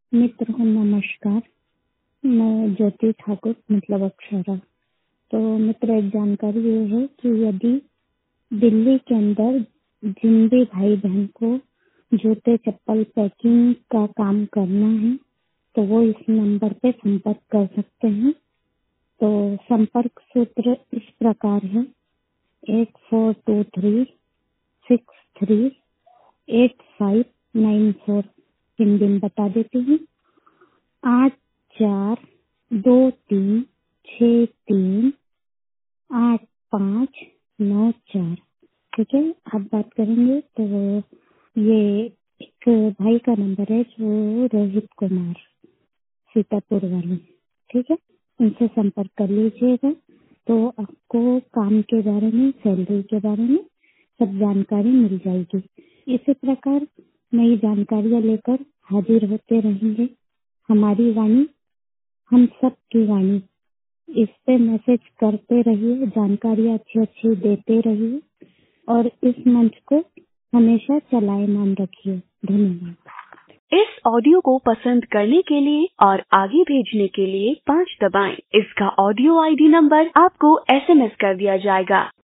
मित्र को नमस्कार। मैं ज्योति ठाकुर मतलब अक्षरा। तो मित्र, एक जानकारी ये है कि यदि दिल्ली के अंदर जिन भी भाई बहन को जूते चप्पल पैकिंग का काम करना है तो वो इस नंबर पे संपर्क कर सकते हैं। तो संपर्क सूत्र इस प्रकार है 8423638594। हिंदी में बता देती हूँ 8423638594। ठीक है, आप बात करेंगे तो ये एक भाई का नंबर है जो रोहित कुमार सीतापुर वाले। ठीक है, उनसे संपर्क कर लीजिएगा तो आपको काम के बारे में, सैलरी के बारे में सब जानकारी मिल जाएगी। इसी प्रकार नई जानकारियां लेकर हाजिर होते रहेंगे। हमारी वाणी हम सब की वाणी, इस पे मैसेज करते रहिए, जानकारियां अच्छी अच्छी देते रहिए और इस मंच को हमेशा चलायमान रखिए। धन्यवाद। इस ऑडियो को पसंद करने के लिए और आगे भेजने के लिए 5 दबाएं। इसका ऑडियो आईडी नंबर आपको SMS कर दिया जाएगा।